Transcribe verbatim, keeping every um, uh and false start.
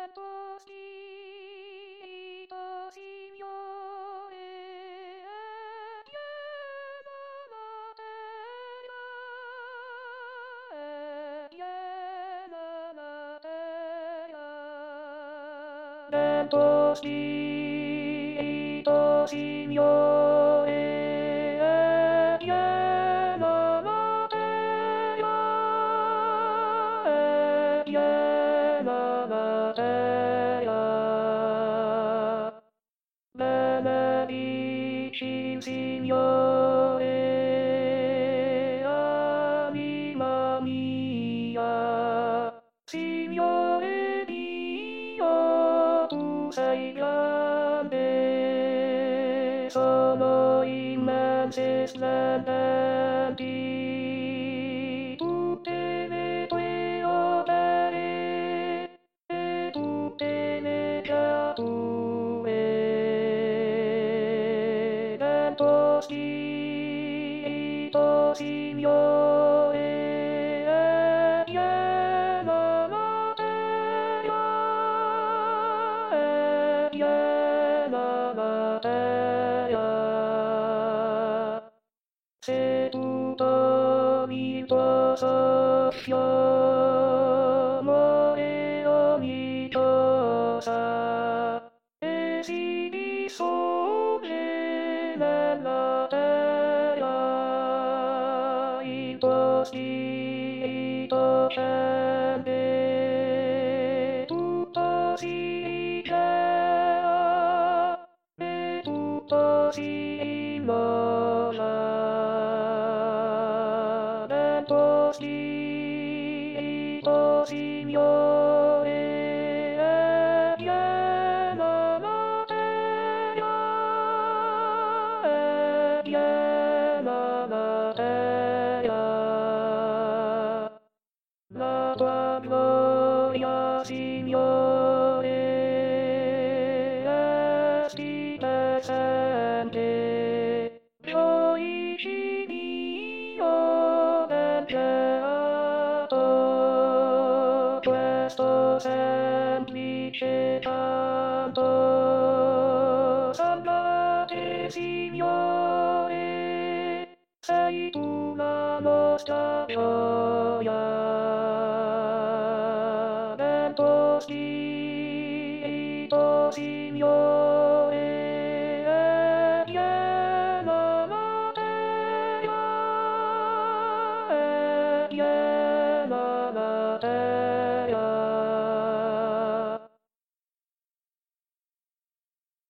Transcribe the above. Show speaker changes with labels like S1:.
S1: Postito, Signore, Etienne materia, Etienne materia. Nel postito, Signore, Etienne materia, Etienne materia. Benedici il Signore, anima mia. Signore Dio, tu sei grande, sono immense e splendenti tutte le tue opere e tutte le creature. Nel postito, Signore, è piena materia, è piena materia. Se tutto il tuo soffio muore ogni cosa e si dissolve nella terra, il tuo spirito scende, tutto si crea e tutto si immola. Nel tuo spirito, Signore, è piena materia, è piena materia. La tua gloria, Signore, è stupefacente. Gioisci Dio del creato, questo semplice canto. Salvate, Signore, sei tu la nostra gioia. Nel tuo spirito, Signore,